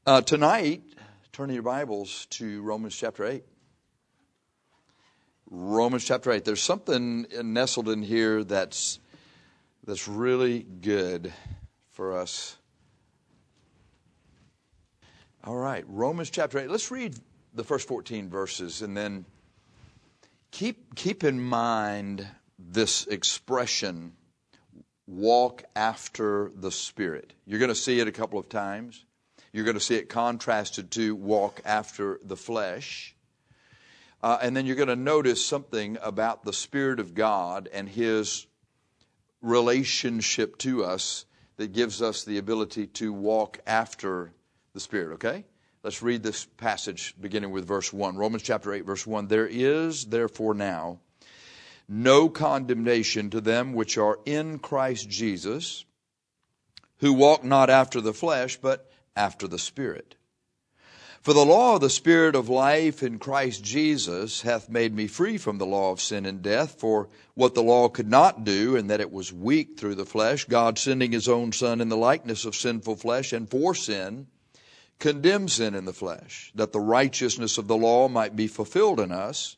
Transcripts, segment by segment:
Tonight, turn in your Bibles to Romans chapter 8. Romans chapter 8. There's something nestled in here that's really good for us. All right, Romans chapter 8. Let's read the first 14 verses and then keep in mind this expression, walk after the Spirit. You're going to see it a couple of times. You're going to see it contrasted to walk after the flesh. And then you're going to notice something about the Spirit of God and His relationship to us that gives us the ability to walk after the Spirit, okay? Let's read this passage beginning with verse 1. Romans chapter 8, verse 1. There is therefore now no condemnation to them which are in Christ Jesus, who walk not after the flesh, but after the Spirit. For the law of the Spirit of life in Christ Jesus hath made me free from the law of sin and death. For what the law could not do, and that it was weak through the flesh, God sending His own Son in the likeness of sinful flesh, and for sin, condemned sin in the flesh, that the righteousness of the law might be fulfilled in us,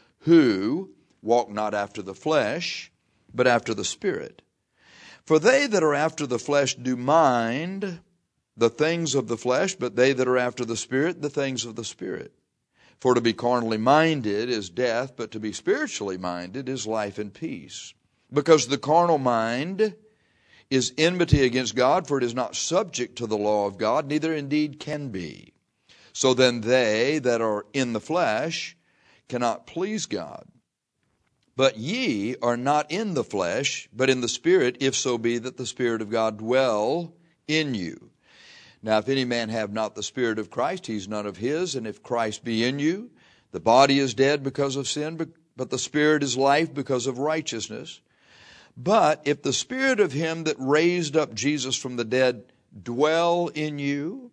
who walk not after the flesh, but after the Spirit. For they that are after the flesh do mind the things of the flesh, but they that are after the Spirit, the things of the Spirit. For to be carnally minded is death, but to be spiritually minded is life and peace. Because the carnal mind is enmity against God, for it is not subject to the law of God, neither indeed can be. So then they that are in the flesh cannot please God. But ye are not in the flesh, but in the Spirit, if so be that the Spirit of God dwell in you. Now, if any man have not the Spirit of Christ, he is none of his. And if Christ be in you, the body is dead because of sin, but the Spirit is life because of righteousness. But if the Spirit of Him that raised up Jesus from the dead dwell in you,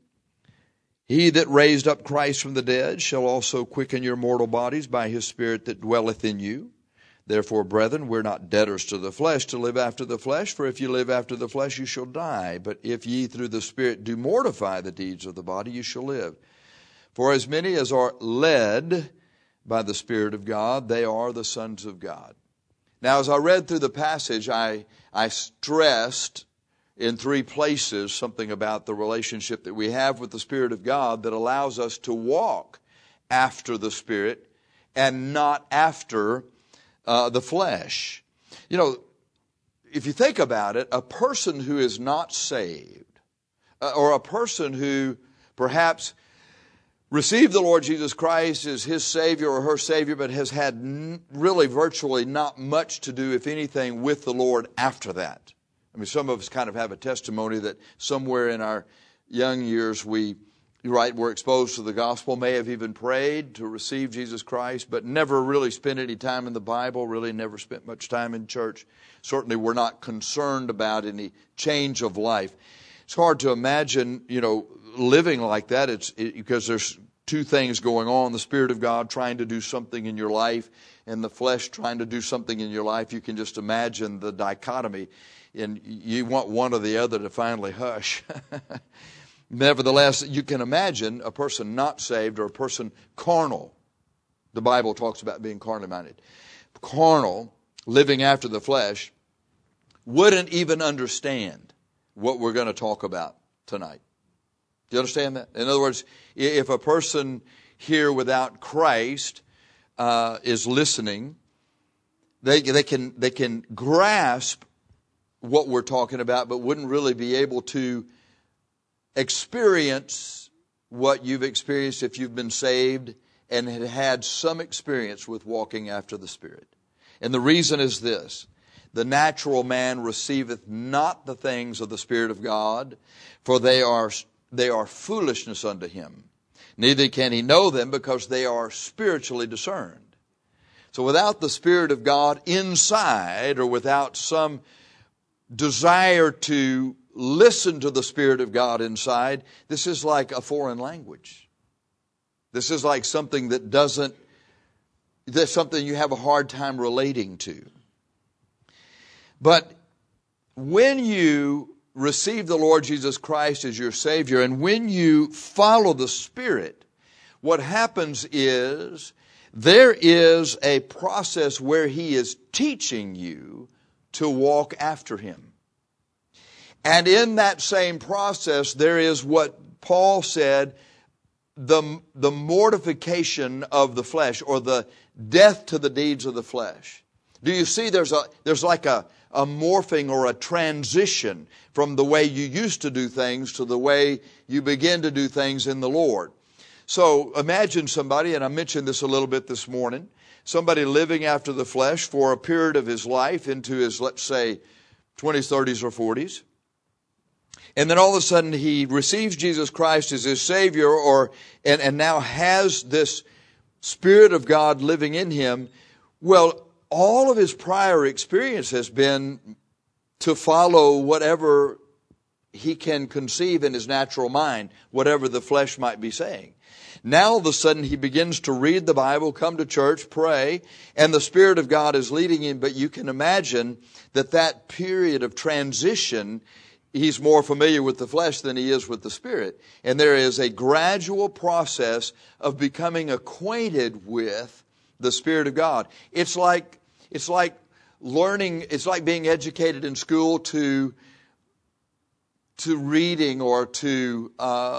He that raised up Christ from the dead shall also quicken your mortal bodies by His Spirit that dwelleth in you. Therefore, brethren, we're not debtors to the flesh to live after the flesh, for if you live after the flesh, you shall die. But if ye through the Spirit do mortify the deeds of the body, you shall live. For as many as are led by the Spirit of God, they are the sons of God. Now, as I read through the passage, I stressed in 3 places something about the relationship that we have with the Spirit of God that allows us to walk after the Spirit and not after the flesh. You know, if you think about it, a person who is not saved, or a person who perhaps received the Lord Jesus Christ as his Savior or her Savior, but has had really virtually not much to do, if anything, with the Lord after that. I mean, some of us kind of have a testimony that somewhere in our young years were exposed to the gospel, may have even prayed to receive Jesus Christ, but never really spent any time in the Bible, really never spent much time in church. Certainly we're not concerned about any change of life. It's hard to imagine, living like that. Because there's 2 things going on, the Spirit of God trying to do something in your life and the flesh trying to do something in your life. You can just imagine the dichotomy, and you want one or the other to finally hush. Nevertheless, you can imagine a person not saved or a person carnal. The Bible talks about being carnally minded. Carnal, living after the flesh, wouldn't even understand what we're going to talk about tonight. Do you understand that? In other words, if a person here without Christ is listening, they can grasp what we're talking about, but wouldn't really be able to experience what you've experienced if you've been saved and had some experience with walking after the Spirit. And the reason is this: the natural man receiveth not the things of the Spirit of God, for they are foolishness unto him. Neither can he know them, because they are spiritually discerned. So without the Spirit of God inside, or without some desire to listen to the Spirit of God inside, this is like a foreign language. This is like something that's something you have a hard time relating to. But when you receive the Lord Jesus Christ as your Savior, and when you follow the Spirit, what happens is there is a process where He is teaching you to walk after Him. And in that same process, there is what Paul said, the mortification of the flesh, or the death to the deeds of the flesh. Do you see there's like a morphing or a transition from the way you used to do things to the way you begin to do things in the Lord. So imagine somebody, and I mentioned this a little bit this morning, somebody living after the flesh for a period of his life into his, let's say, 20s, 30s, or 40s. And then all of a sudden he receives Jesus Christ as his Savior, and now has this Spirit of God living in him. Well, all of his prior experience has been to follow whatever he can conceive in his natural mind, whatever the flesh might be saying. Now all of a sudden he begins to read the Bible, come to church, pray, and the Spirit of God is leading him. But you can imagine that period of transition, he's more familiar with the flesh than he is with the Spirit. And there is a gradual process of becoming acquainted with the Spirit of God. It's like learning, it's like being educated in school to reading or to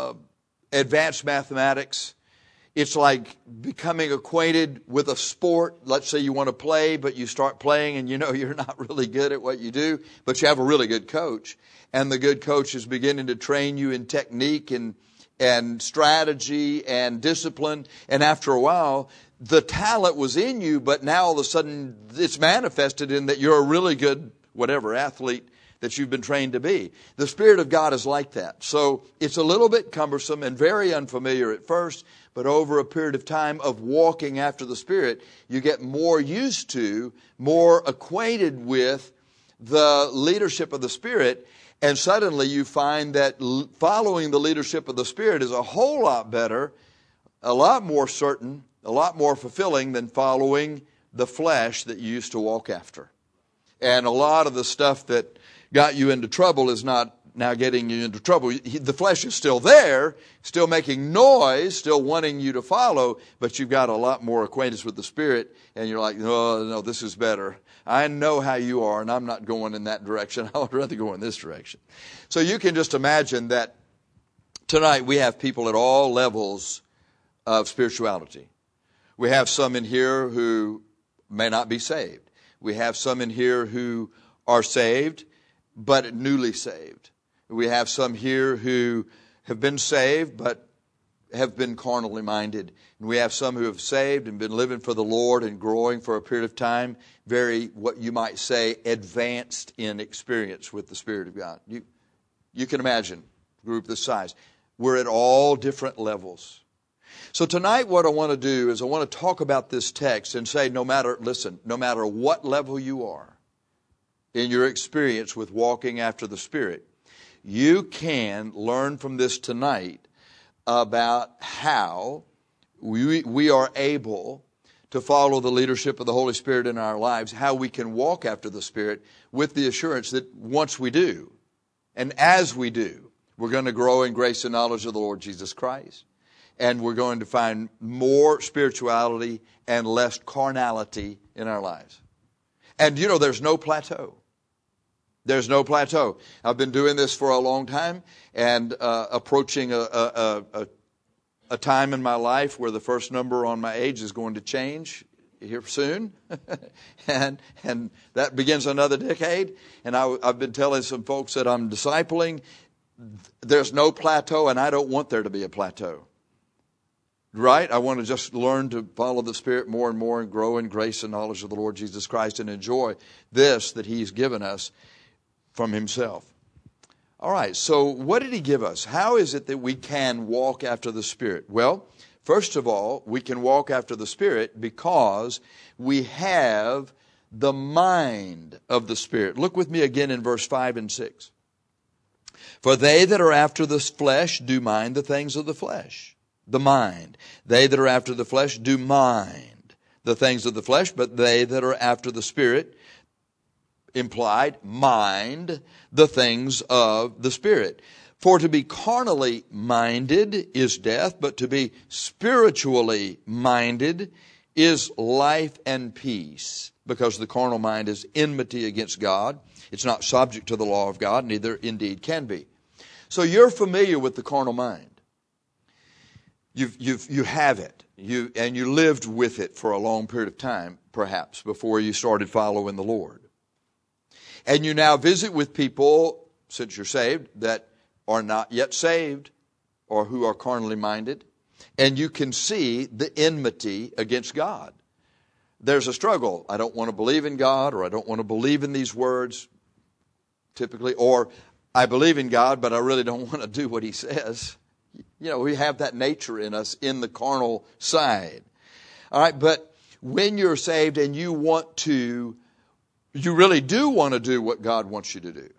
advanced mathematics. It's like becoming acquainted with a sport. Let's say you want to play, but you start playing and you know you're not really good at what you do, but you have a really good coach. And the good coach is beginning to train you in technique and strategy and discipline. And after a while, the talent was in you, but now all of a sudden it's manifested in that you're a really good whatever athlete that you've been trained to be. The Spirit of God is like that. So it's a little bit cumbersome and very unfamiliar at first, but over a period of time of walking after the Spirit, you get more used to, more acquainted with the leadership of the Spirit, and suddenly you find that following the leadership of the Spirit is a whole lot better, a lot more certain, a lot more fulfilling than following the flesh that you used to walk after. And a lot of the stuff that got you into trouble is not now getting you into trouble. The flesh is still there, still making noise, still wanting you to follow, but you've got a lot more acquaintance with the Spirit, and you're like, no, this is better. I know how you are, and I'm not going in that direction. I would rather go in this direction. So you can just imagine that tonight we have people at all levels of spirituality. We have some in here who may not be saved. We have some in here who are saved, but newly saved. We have some here who have been saved, but have been carnally minded. And we have some who have saved and been living for the Lord and growing for a period of time, very, what you might say, advanced in experience with the Spirit of God. You can imagine a group this size. We're at all different levels. So tonight what I want to do is I want to talk about this text and say, no matter what level you are in your experience with walking after the Spirit, you can learn from this tonight about how we are able to follow the leadership of the Holy Spirit in our lives, how we can walk after the Spirit with the assurance that once we do, and as we do, we're going to grow in grace and knowledge of the Lord Jesus Christ. And we're going to find more spirituality and less carnality in our lives. And there's no plateau. There's no plateau. I've been doing this for a long time, and approaching a time in my life where the first number on my age is going to change here soon. and that begins another decade. And I've been telling some folks that I'm discipling, there's no plateau, and I don't want there to be a plateau. Right? I want to just learn to follow the Spirit more and more and grow in grace and knowledge of the Lord Jesus Christ and enjoy this that He's given us from Himself. All right, so what did He give us? How is it that we can walk after the Spirit? Well, first of all, we can walk after the Spirit because we have the mind of the Spirit. Look with me again in verse 5 and 6. For they that are after the flesh do mind the things of the flesh. The mind. They that are after the flesh do mind the things of the flesh, but they that are after the Spirit, implied, mind the things of the Spirit. For to be carnally minded is death, but to be spiritually minded is life and peace. Because the carnal mind is enmity against God. It's not subject to the law of God, neither indeed can be. So you're familiar with the carnal mind. You have it. And you lived with it for a long period of time, perhaps, before you started following the Lord. And you now visit with people, since you're saved, that are not yet saved or who are carnally minded. And you can see the enmity against God. There's a struggle. I don't want to believe in God, or I don't want to believe in these words, typically. Or I believe in God, but I really don't want to do what He says. You know, we have that nature in us in the carnal side. All right, but when you're saved and you really do want to do what God wants you to do,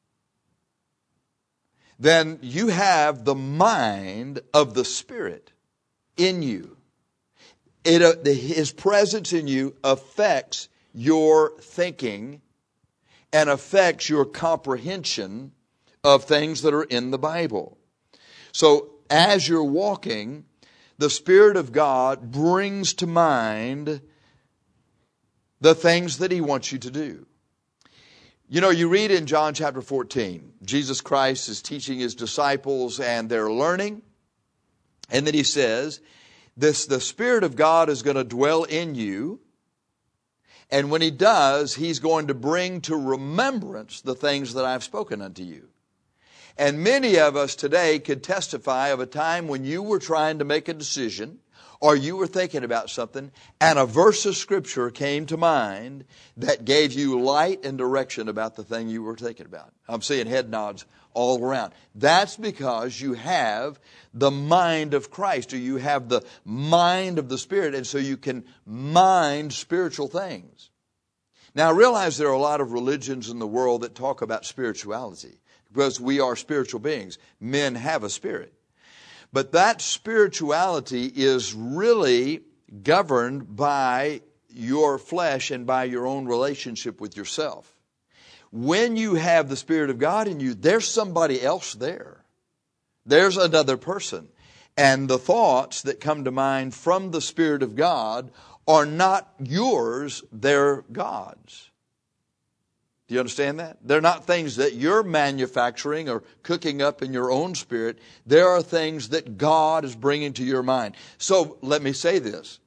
then you have the mind of the Spirit in you. His presence in you affects your thinking and affects your comprehension of things that are in the Bible. So as you're walking, the Spirit of God brings to mind the things that He wants you to do. You know, you read in John chapter 14, Jesus Christ is teaching His disciples and they're learning. And then He says, the Spirit of God is going to dwell in you. And when He does, He's going to bring to remembrance the things that I've spoken unto you. And many of us today could testify of a time when you were trying to make a decision or you were thinking about something and a verse of Scripture came to mind that gave you light and direction about the thing you were thinking about. I'm seeing head nods all around. That's because you have the mind of Christ, or you have the mind of the Spirit, and so you can mind spiritual things. Now, I realize there are a lot of religions in the world that talk about spirituality, because we are spiritual beings. Men have a spirit. But that spirituality is really governed by your flesh and by your own relationship with yourself. When you have the Spirit of God in you, there's somebody else there. There's another person. And the thoughts that come to mind from the Spirit of God are not yours, they're God's. Do you understand that? They're not things that you're manufacturing or cooking up in your own spirit. There are things that God is bringing to your mind. So let me say this.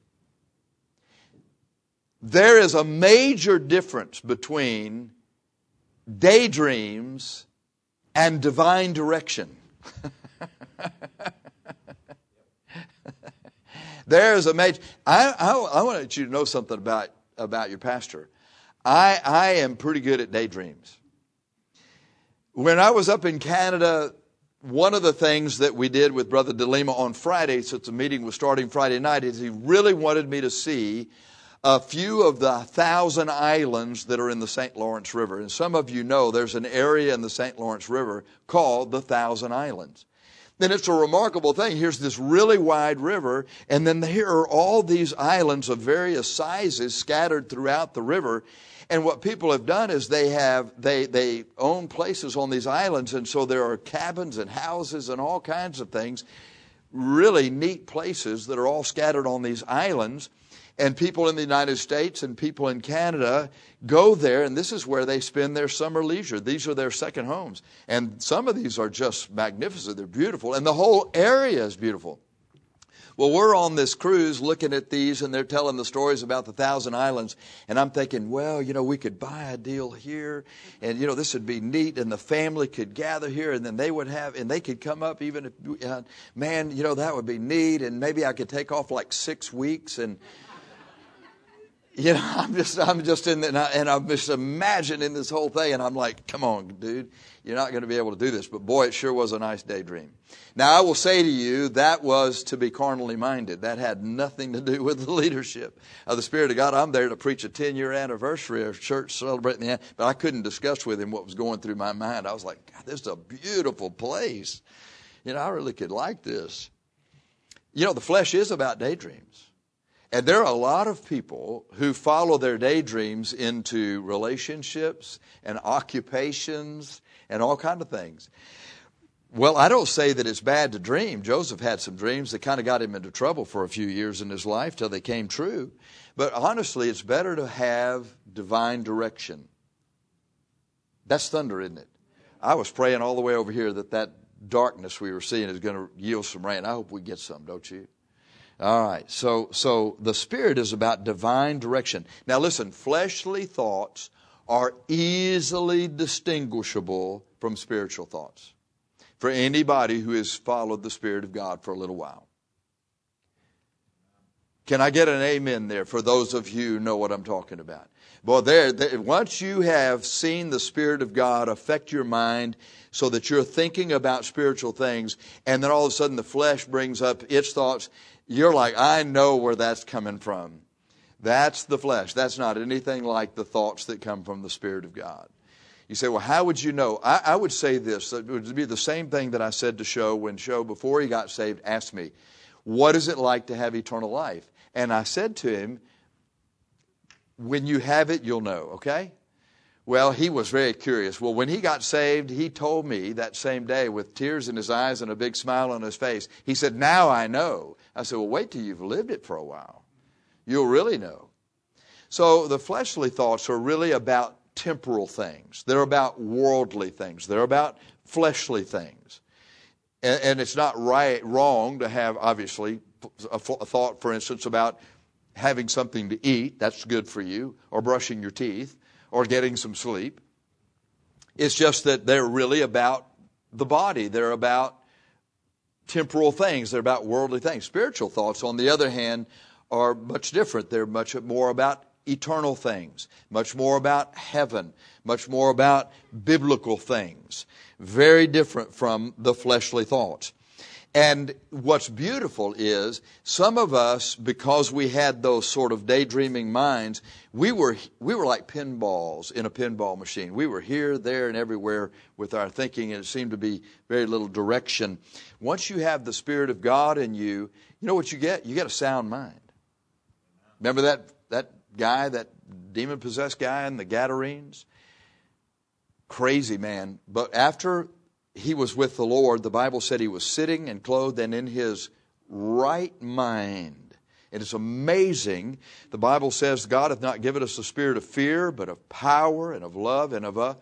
There is a major difference between daydreams and divine direction. There's a major... I want you to know something about your pastor. I am pretty good at daydreams. When I was up in Canada, one of the things that we did with Brother DeLima on Friday, since the meeting was starting Friday night, is he really wanted me to see a few of the 1,000 islands that are in the St. Lawrence River. And some of you know there's an area in the St. Lawrence River called the 1,000 Islands. Then it's a remarkable thing. Here's this really wide river, and then here are all these islands of various sizes scattered throughout the river. And what people have done is they own places on these islands, and so there are cabins and houses and all kinds of things, really neat places that are all scattered on these islands. And people in the United States and people in Canada go there, and this is where they spend their summer leisure. These are their second homes. And some of these are just magnificent. They're beautiful. And the whole area is beautiful. Well, we're on this cruise looking at these, and they're telling the stories about the 1,000 islands. And I'm thinking, well, we could buy a deal here, and, this would be neat, and the family could gather here, and then they could come up even if, man, that would be neat, and maybe I could take off like 6 weeks, and... I'm just in there, and I'm just imagining this whole thing, and I'm like, come on, dude, you're not going to be able to do this. But boy, it sure was a nice daydream. Now, I will say to you, that was to be carnally minded. That had nothing to do with the leadership of the Spirit of God. I'm there to preach a 10-year anniversary of church celebrating the end, but I couldn't discuss with him what was going through my mind. I was like, God, this is a beautiful place. I really could like this. The flesh is about daydreams. And there are a lot of people who follow their daydreams into relationships and occupations and all kinds of things. Well, I don't say that it's bad to dream. Joseph had some dreams that kind of got him into trouble for a few years in his life till they came true. But honestly, it's better to have divine direction. That's thunder, isn't it? I was praying all the way over here that darkness we were seeing is going to yield some rain. I hope we get some, don't you? All right, so the Spirit is about divine direction. Now listen, fleshly thoughts are easily distinguishable from spiritual thoughts for anybody who has followed the Spirit of God for a little while. Can I get an amen there for those of you who know what I'm talking about? Well, once you have seen the Spirit of God affect your mind so that you're thinking about spiritual things, and then all of a sudden the flesh brings up its thoughts, you're like, I know where that's coming from. That's the flesh. That's not anything like the thoughts that come from the Spirit of God. You say, well, how would you know? I would say this. It would be the same thing that I said to Sho when Sho, before he got saved, asked me, what is it like to have eternal life? And I said to him, when you have it, you'll know, okay? Well, he was very curious. Well, when he got saved, he told me that same day with tears in his eyes and a big smile on his face. He said, now I know. I said, well, wait till you've lived it for a while. You'll really know. So the fleshly thoughts are really about temporal things. They're about worldly things. They're about fleshly things. And it's not wrong to have, obviously, a thought, for instance, about having something to eat. That's good for you. Or brushing your teeth. Or getting some sleep. It's just that they're really about the body. They're about temporal things. They're about worldly things. Spiritual thoughts, on the other hand, are much different. They're much more about eternal things, much more about heaven, much more about biblical things. Very different from the fleshly thoughts. And what's beautiful is some of us, because we had those sort of daydreaming minds, we were like pinballs in a pinball machine. We were here, there, and everywhere with our thinking, and it seemed to be very little direction. Once you have the Spirit of God in you, you know what you get? You get a sound mind. Remember that guy, that demon-possessed guy in the Gadarenes? Crazy man. But after he was with the Lord, the Bible said he was sitting and clothed and in his right mind. It is amazing. The Bible says God hath not given us the spirit of fear, but of power and of love and of a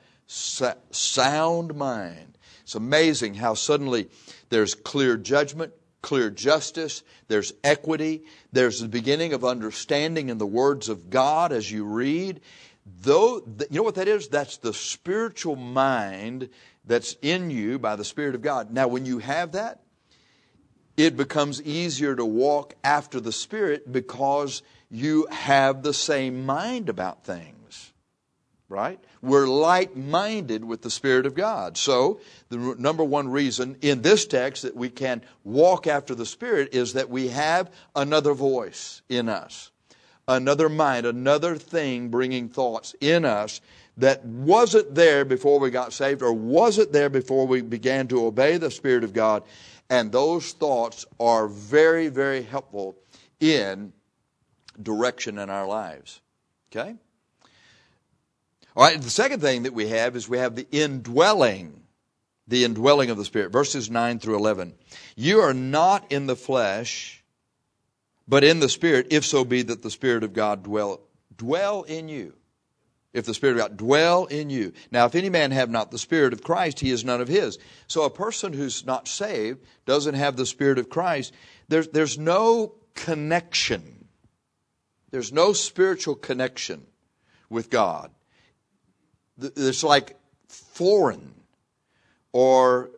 sound mind. It's amazing how suddenly there's clear judgment, clear justice, there's equity, there's the beginning of understanding in the words of God as you read. You know what that is? That's the spiritual mind that's in you by the Spirit of God. Now, when you have that, it becomes easier to walk after the Spirit because you have the same mind about things, right? We're like-minded with the Spirit of God. So, the number one reason in this text that we can walk after the Spirit is that we have another voice in us, another mind, another thing bringing thoughts in us that wasn't there before we got saved or wasn't there before we began to obey the Spirit of God. And those thoughts are very, very helpful in direction in our lives. Okay? All right, the second thing that we have is we have the indwelling of the Spirit. Verses 9 through 11. You are not in the flesh, but in the Spirit, if so be that the Spirit of God dwell in you. If the Spirit of God dwell in you. Now, if any man have not the Spirit of Christ, he is none of his. So a person who's not saved, doesn't have the Spirit of Christ, there's no connection. There's no spiritual connection with God. It's like foreign or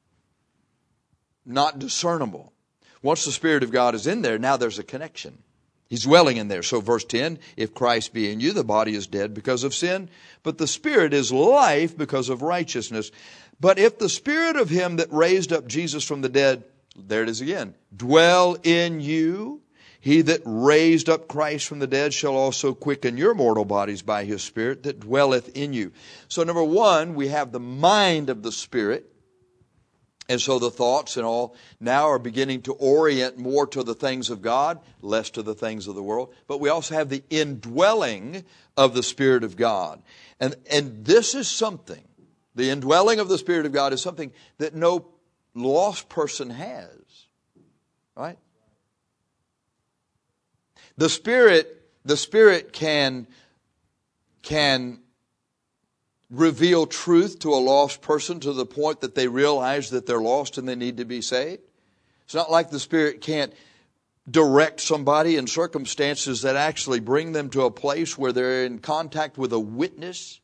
not discernible. Once the Spirit of God is in there, now there's a connection. He's dwelling in there. So verse 10, if Christ be in you, the body is dead because of sin, but the Spirit is life because of righteousness. But if the Spirit of him that raised up Jesus from the dead, there it is again, dwell in you, he that raised up Christ from the dead shall also quicken your mortal bodies by his Spirit that dwelleth in you. So number one, we have the mind of the Spirit. And so the thoughts and all now are beginning to orient more to the things of God, less to the things of the world. But we also have the indwelling of the Spirit of God. And this is something, the indwelling of the Spirit of God is something that no lost person has. Right? The Spirit can reveal truth to a lost person to the point that they realize that they're lost and they need to be saved. It's not like the Spirit can't direct somebody in circumstances that actually bring them to a place where they're in contact with a witness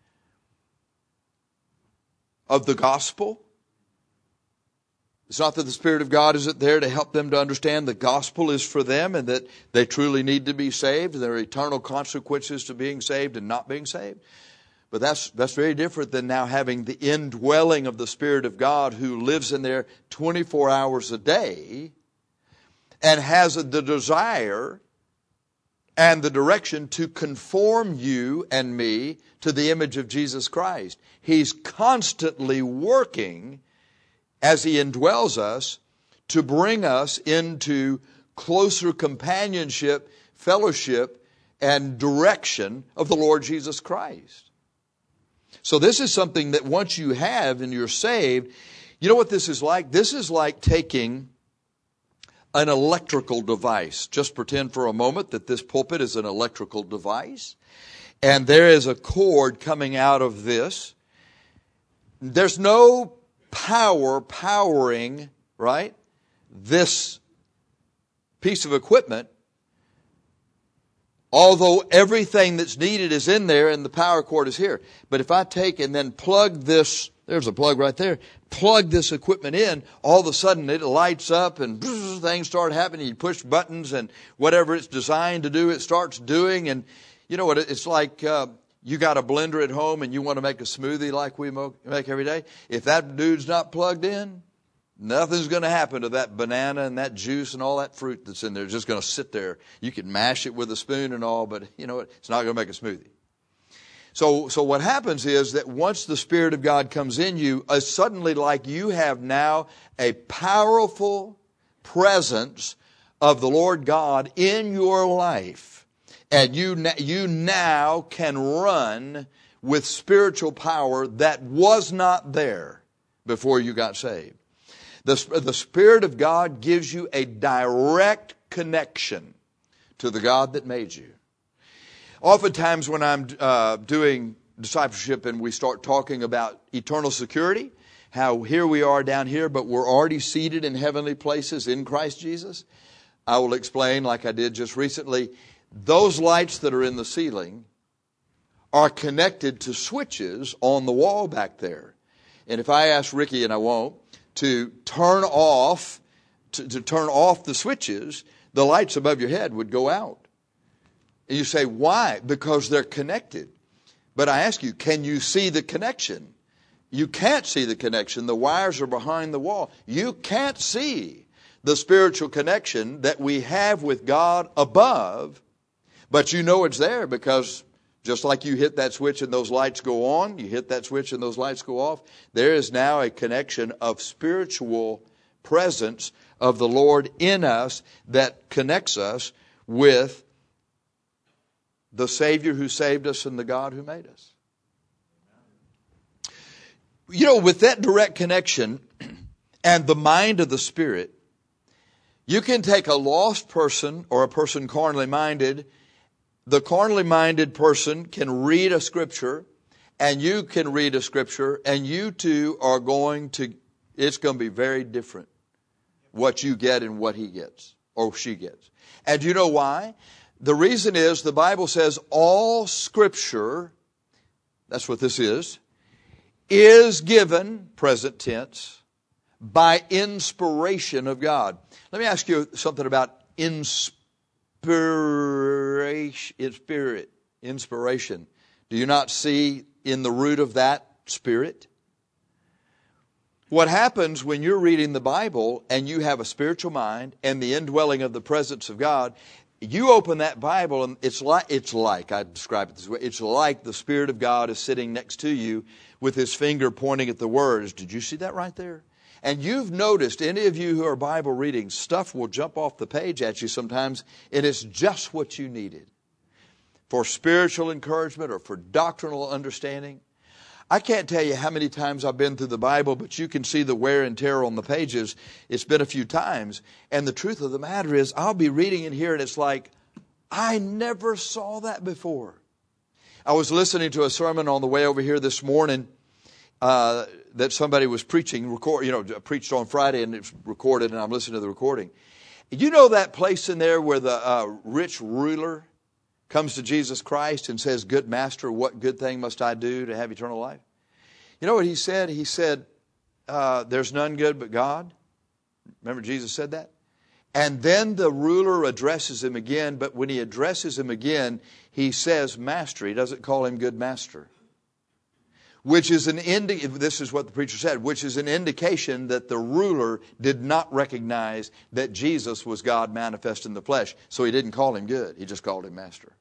of the gospel. It's not that the Spirit of God isn't there to help them to understand the gospel is for them and that they truly need to be saved. There are eternal consequences to being saved and not being saved. But that's very different than now having the indwelling of the Spirit of God who lives in there 24 hours a day and has the desire and the direction to conform you and me to the image of Jesus Christ. He's constantly working as He indwells us to bring us into closer companionship, fellowship, and direction of the Lord Jesus Christ. So this is something that once you have and you're saved, you know what this is like? This is like taking an electrical device. Just pretend for a moment that this pulpit is an electrical device. And there is a cord coming out of this. There's no power powering, right, this piece of equipment. Although everything that's needed is in there and the power cord is here. But if I take and then plug this, there's a plug right there, plug this equipment in, all of a sudden it lights up and things start happening. You push buttons and whatever it's designed to do, it starts doing. And you know what, it's like you got a blender at home and you want to make a smoothie like we make every day. If that dude's not plugged in, nothing's going to happen to that banana and that juice and all that fruit that's in there. It's just going to sit there. You can mash it with a spoon and all, but you know what? It's not going to make a smoothie. So what happens is that once the Spirit of God comes in you, suddenly like you have now a powerful presence of the Lord God in your life. And you now can run with spiritual power that was not there before you got saved. The Spirit of God gives you a direct connection to the God that made you. Oftentimes when I'm doing discipleship and we start talking about eternal security, how here we are down here, but we're already seated in heavenly places in Christ Jesus, I will explain, like I did just recently, those lights that are in the ceiling are connected to switches on the wall back there. And if I ask Ricky, and I won't, to turn off the switches, the lights above your head would go out. And you say, why? Because they're connected. But I ask you, can you see the connection? You can't see the connection. The wires are behind the wall. You can't see the spiritual connection that we have with God above, but you know it's there because just like you hit that switch and those lights go on, you hit that switch and those lights go off, there is now a connection of spiritual presence of the Lord in us that connects us with the Savior who saved us and the God who made us. You know, with that direct connection and the mind of the Spirit, you can take a lost person or a person carnally minded. The carnally minded person can read a scripture, and you can read a scripture, and you two are it's going to be very different what you get and what he gets or she gets. And you know why? The reason is the Bible says all scripture, that's what this is given, present tense, by inspiration of God. Let me ask you something about inspiration. Do you not see in the root of that spirit? What happens when you're reading the Bible and you have a spiritual mind and the indwelling of the presence of God, you open that Bible and it's like, I describe it this way, it's like the Spirit of God is sitting next to you with His finger pointing at the words. Did you see that right there? And you've noticed, any of you who are Bible reading, stuff will jump off the page at you sometimes, and it's just what you needed for spiritual encouragement or for doctrinal understanding. I can't tell you how many times I've been through the Bible, but you can see the wear and tear on the pages. It's been a few times. And the truth of the matter is, I'll be reading in here and it's like, I never saw that before. I was listening to a sermon on the way over here this morning that somebody was preaching, preached on Friday, and it's recorded, and I'm listening to the recording. You know that place in there where the rich ruler comes to Jesus Christ and says, "Good master, what good thing must I do to have eternal life?" You know what he said? He said, there's none good but God. Remember Jesus said that? And then the ruler addresses him again, but when he addresses him again, he says master. He doesn't call him good master. Which is this is what the preacher said, which is an indication that the ruler did not recognize that Jesus was God manifest in the flesh. So he didn't call him good. He just called him master.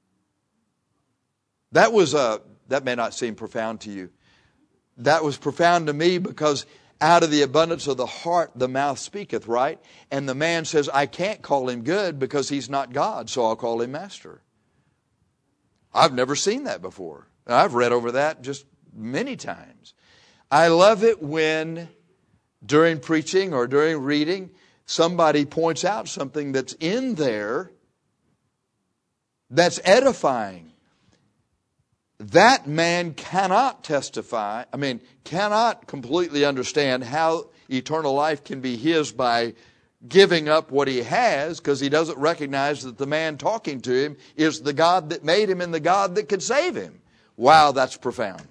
That may not seem profound to you. That was profound to me because out of the abundance of the heart, the mouth speaketh, right? And the man says, I can't call him good because he's not God, so I'll call him master. I've never seen that before. I've read over that just many times. I love it when during preaching or during reading, somebody points out something that's in there that's edifying. That man cannot cannot completely understand how eternal life can be his by giving up what he has, because he doesn't recognize that the man talking to him is the God that made him and the God that could save him. Wow, that's profound.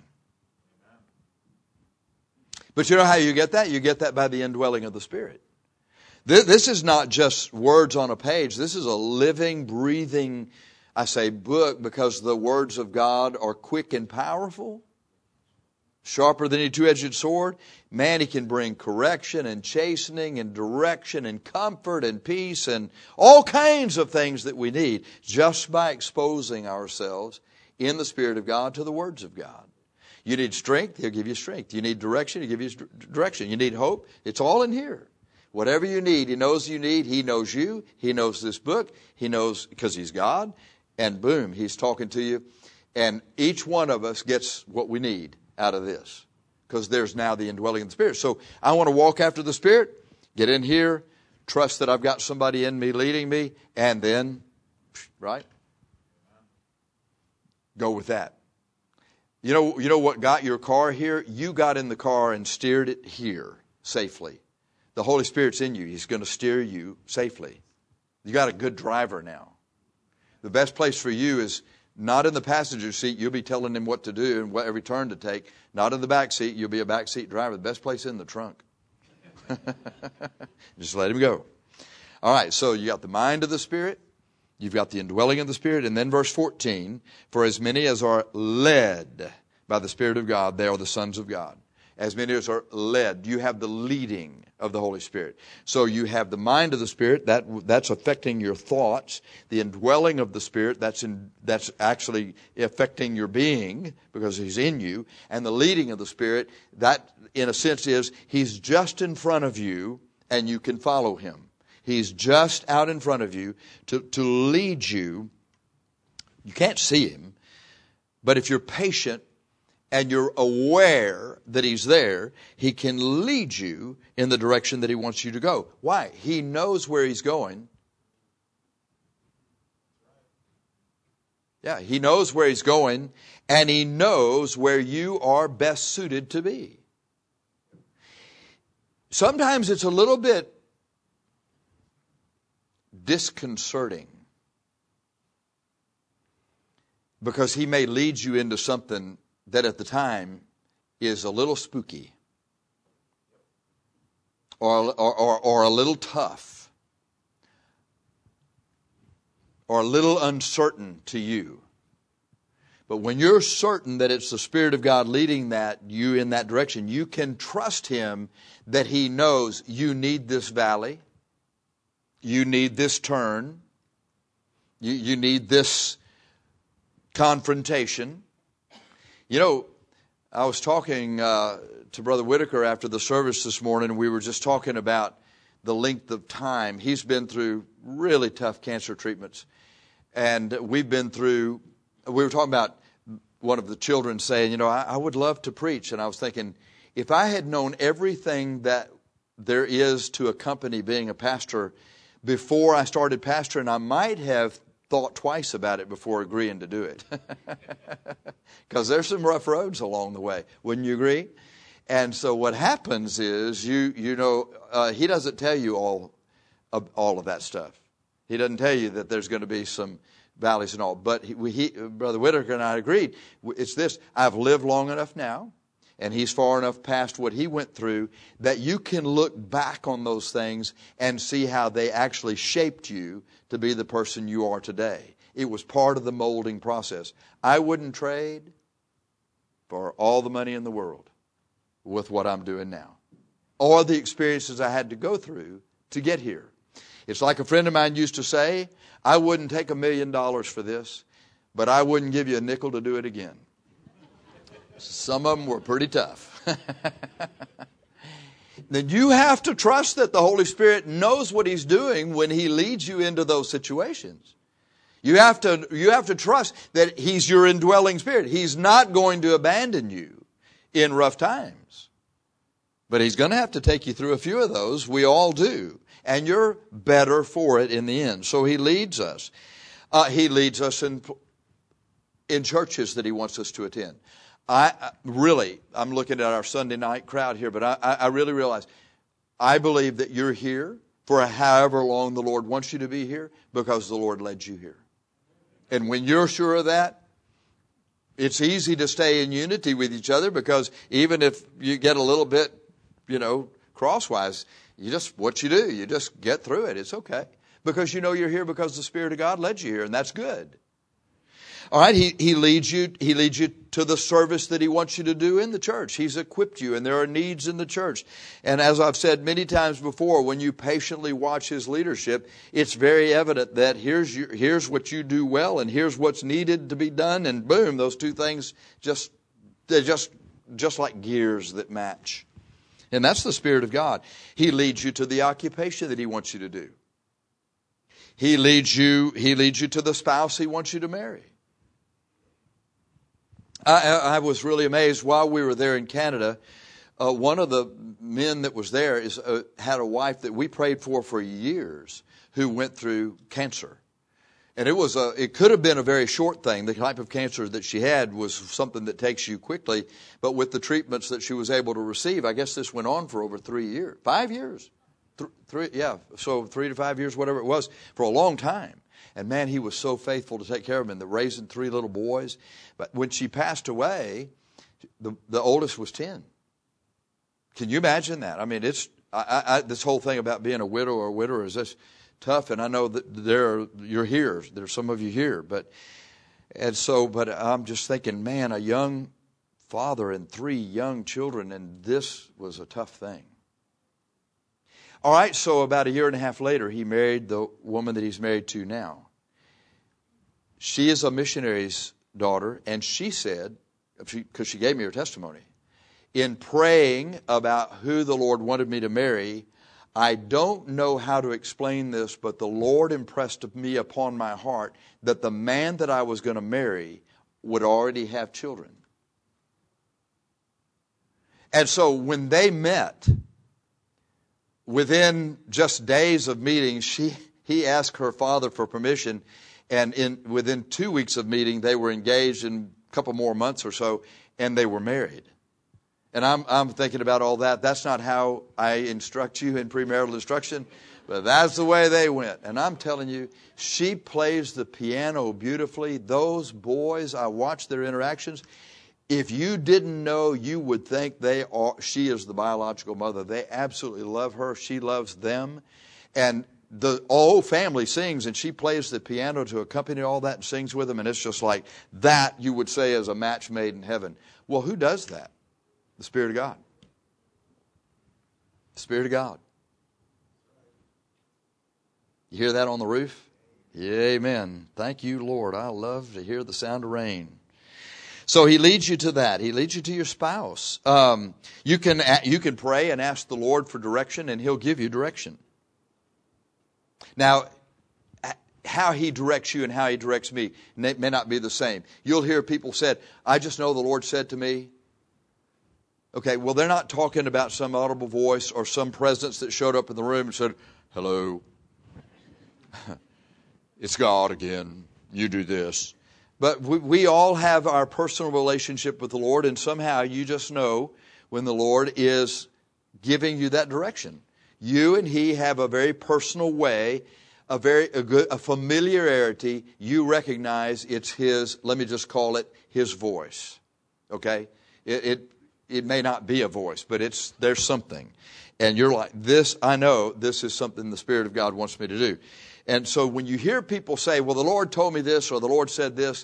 But you know how you get that? You get that by the indwelling of the Spirit. This is not just words on a page. This is a living, breathing, I say book, because the words of God are quick and powerful, sharper than a two-edged sword. Man, he can bring correction and chastening and direction and comfort and peace and all kinds of things that we need just by exposing ourselves in the Spirit of God to the words of God. You need strength, He'll give you strength. You need direction, He'll give you direction. You need hope, it's all in here. Whatever you need, He knows you need. He knows you. He knows this book. He knows because He's God. And boom, He's talking to you. And each one of us gets what we need out of this, because there's now the indwelling of the Spirit. So I want to walk after the Spirit, get in here, trust that I've got somebody in me leading me, and then, right? Go with that. You know what got your car here? You got in the car and steered it here safely. The Holy Spirit's in you. He's going to steer you safely. You got a good driver now. The best place for you is not in the passenger seat. You'll be telling him what to do and what every turn to take. Not in the back seat. You'll be a back seat driver. The best place in the trunk. Just let him go. All right, so you got the mind of the Spirit. You've got the indwelling of the Spirit. And then verse 14, for as many as are led by the Spirit of God, they are the sons of God. As many as are led. You have the leading of the Holy Spirit. So you have the mind of the Spirit, that's affecting your thoughts. The indwelling of the Spirit, that's actually affecting your being because He's in you. And the leading of the Spirit, that in a sense is He's just in front of you and you can follow Him. He's just out in front of you to lead you. You can't see Him, but if you're patient and you're aware that He's there, He can lead you in the direction that He wants you to go. Why? He knows where He's going. Yeah, He knows where He's going, and He knows where you are best suited to be. Sometimes it's a little bit disconcerting because He may lead you into something that at the time is a little spooky or a little tough or a little uncertain to you. But when you're certain that it's the Spirit of God leading you in that direction, you can trust Him that He knows you need this valley, you need this turn, you need this confrontation. You know, I was talking to Brother Whitaker after the service this morning. We were just talking about the length of time. He's been through really tough cancer treatments. And we were talking about one of the children saying, I would love to preach. And I was thinking, if I had known everything that there is to accompany being a pastor before I started pastoring, I might have thought twice about it before agreeing to do it. Because there's some rough roads along the way. Wouldn't you agree? And so what happens is, he doesn't tell you all of that stuff. He doesn't tell you that there's going to be some valleys and all. But Brother Whitaker and I agreed, it's this: I've lived long enough now, and he's far enough past what he went through, that you can look back on those things and see how they actually shaped you to be the person you are today. It was part of the molding process. I wouldn't trade for all the money in the world with what I'm doing now, or the experiences I had to go through to get here. It's like a friend of mine used to say, I wouldn't take $1 million for this, but I wouldn't give you a nickel to do it again. Some of them were pretty tough. Then you have to trust that the Holy Spirit knows what He's doing when He leads you into those situations. You have to trust that He's your indwelling Spirit. He's not going to abandon you in rough times. But He's going to have to take you through a few of those. We all do. And you're better for it in the end. So He leads us. He leads us in churches that He wants us to attend. I'm looking at our Sunday night crowd here, but I really realize, I believe that you're here for however long the Lord wants you to be here, because the Lord led you here. And when you're sure of that, it's easy to stay in unity with each other, because even if you get a little bit, crosswise, you just get through it. It's okay. Because you're here because the Spirit of God led you here, and that's good. All right, he leads you to the service that He wants you to do in the church. He's equipped you, and there are needs in the church. And as I've said many times before, when you patiently watch His leadership, it's very evident that here's what you do well, and here's what's needed to be done, and boom, those two things they're just like gears that match. And that's the Spirit of God. He leads you to the occupation that He wants you to do. He leads you to the spouse He wants you to marry. I was really amazed while we were there in Canada. One of the men that was there had a wife that we prayed for years, who went through cancer. And it could have been a very short thing. The type of cancer that she had was something that takes you quickly. But with the treatments that she was able to receive, I guess this went on for over 3 years. 5 years. So 3 to 5 years, whatever it was, for a long time. And man, he was so faithful to take care of them, and raising 3 little boys. But when she passed away, the oldest was 10. Can you imagine that? I mean, this whole thing about being a widow or a widower is just tough. And I know that you're here. There's some of you here. But I'm just thinking, man, a young father and 3 young children, and this was a tough thing. All right, so about a year and a half later, he married the woman that he's married to now. She is a missionary's daughter, and she said, because she gave me her testimony, in praying about who the Lord wanted me to marry, I don't know how to explain this, but the Lord impressed me upon my heart that the man that I was going to marry would already have children. And so when they met, within just days of meeting, he asked her father for permission, and within 2 weeks of meeting, they were engaged, in a couple more months or so, and they were married. And I'm thinking about all that. That's not how I instruct you in premarital instruction, but that's the way they went. And I'm telling you, she plays the piano beautifully. Those boys, I watched their interactions. If you didn't know, you would think she is the biological mother. They absolutely love her. She loves them. And the whole family sings, and she plays the piano to accompany all that and sings with them. And it's just like that, you would say, is a match made in heaven. Well, who does that? The Spirit of God. The Spirit of God. You hear that on the roof? Yeah, amen. Thank you, Lord. I love to hear the sound of rain. So He leads you to that. He leads you to your spouse. You can pray and ask the Lord for direction, and He'll give you direction. Now, how He directs you and how He directs me may not be the same. You'll hear people said, I just know the Lord said to me. Okay, well, they're not talking about some audible voice or some presence that showed up in the room and said, hello, it's God again, you do this. But we all have our personal relationship with the Lord, and somehow you just know when the Lord is giving you that direction. You and He have a very personal way, a familiarity. You recognize it's His, let me just call it His voice. Okay? It may not be a voice, but there's something. And you're like, I know this is something the Spirit of God wants me to do. And so when you hear people say, well, the Lord told me this or the Lord said this,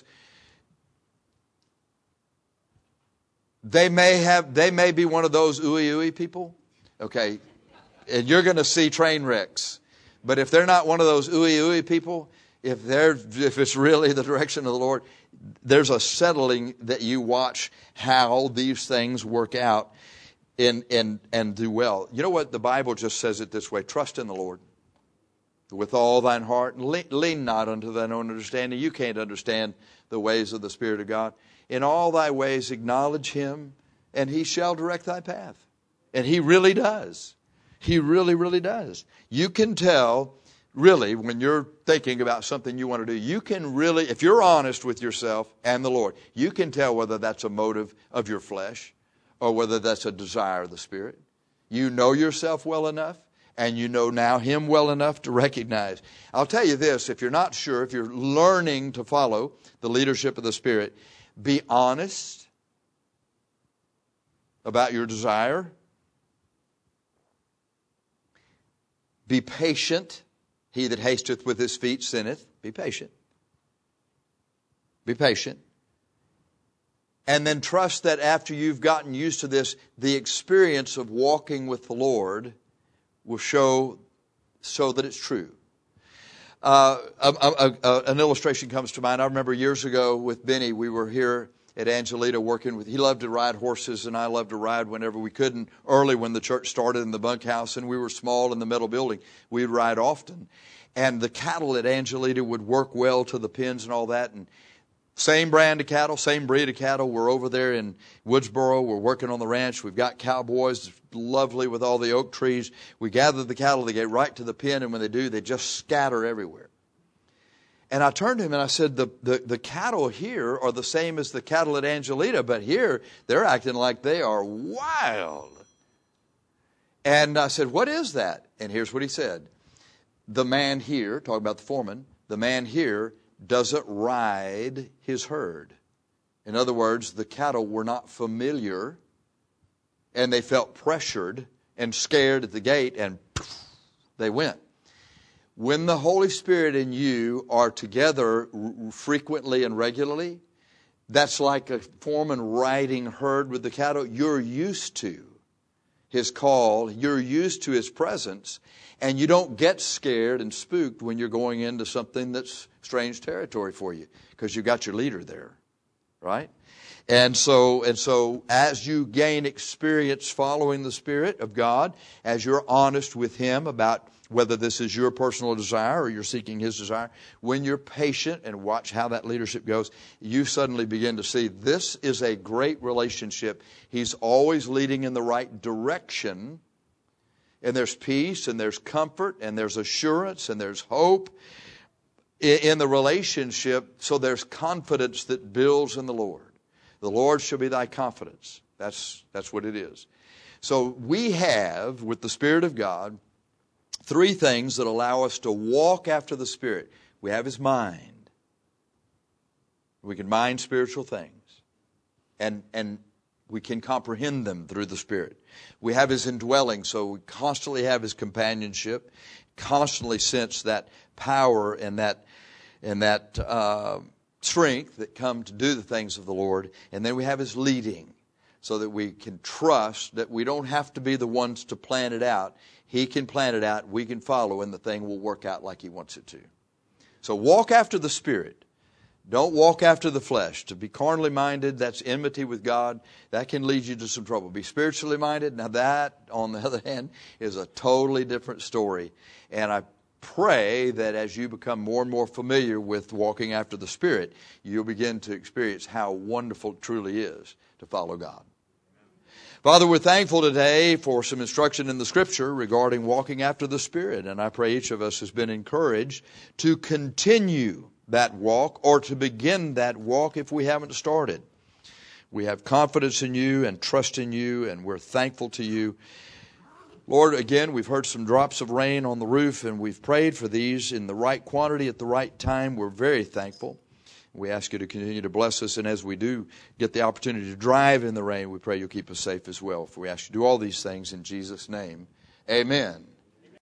they may be one of those ooey people. Okay. And you're going to see train wrecks. But if they're not one of those ooey people, if it's really the direction of the Lord, there's a settling that you watch how these things work out and do well. You know what? The Bible just says it this way. Trust in the Lord with all thine heart. And lean not unto thine own understanding. You can't understand the ways of the Spirit of God. In all thy ways acknowledge Him, and He shall direct thy path. And He really does. He really, really does. You can tell, really, when you're thinking about something you want to do, you can really, if you're honest with yourself and the Lord, you can tell whether that's a motive of your flesh or whether that's a desire of the Spirit. You know yourself well enough, and you know now Him well enough to recognize. I'll tell you this, if you're not sure, if you're learning to follow the leadership of the Spirit, be honest about your desire. Be patient. He that hasteth with his feet sinneth. Be patient. Be patient. And then trust that after you've gotten used to this, the experience of walking with the Lord will show that it's true. An illustration comes to mind. I remember years ago with Benny, we were here at Angelita working with, he loved to ride horses, and I loved to ride whenever we couldn't. Early when the church started in the bunkhouse and we were small in the metal building, we'd ride often. And the cattle at Angelita would work well to the pens and all that. And same brand of cattle, same breed of cattle. We're over there in Woodsboro. We're working on the ranch. We've got cowboys, lovely with all the oak trees. We gather the cattle. They get right to the pen, and when they do, they just scatter everywhere. And I turned to him and I said, the cattle here are the same as the cattle at Angelita, but here they're acting like they are wild. And I said, what is that? And here's what he said. The man here, talking about the foreman, the man here doesn't ride his herd. In other words, the cattle were not familiar, and they felt pressured and scared at the gate, and they went. When the Holy Spirit and you are together frequently and regularly, that's like a foreman riding herd with the cattle. You're used to His call. You're used to His presence. And you don't get scared and spooked when you're going into something that's strange territory for you, because you've got your leader there, right? And so as you gain experience following the Spirit of God, as you're honest with Him about whether this is your personal desire or you're seeking His desire, when you're patient and watch how that leadership goes, you suddenly begin to see this is a great relationship. He's always leading in the right direction. And there's peace and there's comfort and there's assurance and there's hope in the relationship. So there's confidence that builds in the Lord. The Lord shall be thy confidence. That's what it is. So we have, with the Spirit of God, three things that allow us to walk after the Spirit. We have His mind. We can mind spiritual things. And we can comprehend them through the Spirit. We have His indwelling, so we constantly have His companionship, constantly sense that power and that strength that come to do the things of the Lord. And then we have His leading, so that we can trust that we don't have to be the ones to plan it out. He can plan it out, we can follow, and the thing will work out like He wants it to. So walk after the Spirit. Don't walk after the flesh. To be carnally minded, that's enmity with God. That can lead you to some trouble. Be spiritually minded. Now that, on the other hand, is a totally different story. And I pray that as you become more and more familiar with walking after the Spirit, you'll begin to experience how wonderful it truly is to follow God. Father, we're thankful today for some instruction in the Scripture regarding walking after the Spirit. And I pray each of us has been encouraged to continue that walk or to begin that walk if we haven't started. We have confidence in you and trust in you, and we're thankful to you. Lord, again, we've heard some drops of rain on the roof, and we've prayed for these in the right quantity at the right time. We're very thankful. We ask you to continue to bless us, and as we do get the opportunity to drive in the rain, we pray you'll keep us safe as well. For we ask you to do all these things in Jesus' name. Amen.